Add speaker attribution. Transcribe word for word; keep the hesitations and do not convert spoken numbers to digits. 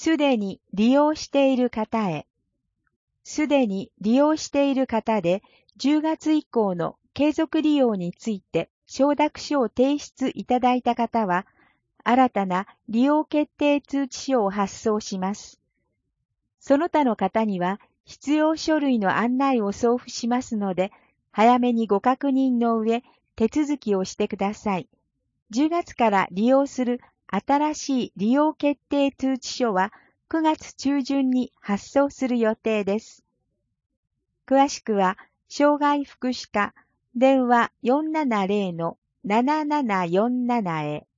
Speaker 1: すでに利用している方へ。すでに利用している方で、じゅうがつ以降の継続利用について承諾書を提出いただいた方は、新たな利用決定通知書を発送します。その他の方には必要書類の案内を送付しますので、早めにご確認の上、手続きをしてください。じゅうがつから利用する新しい利用決定通知書はくがつ中旬に発送する予定です。詳しくは、障害福祉課電話 よんななゼロのななななよんなな へ。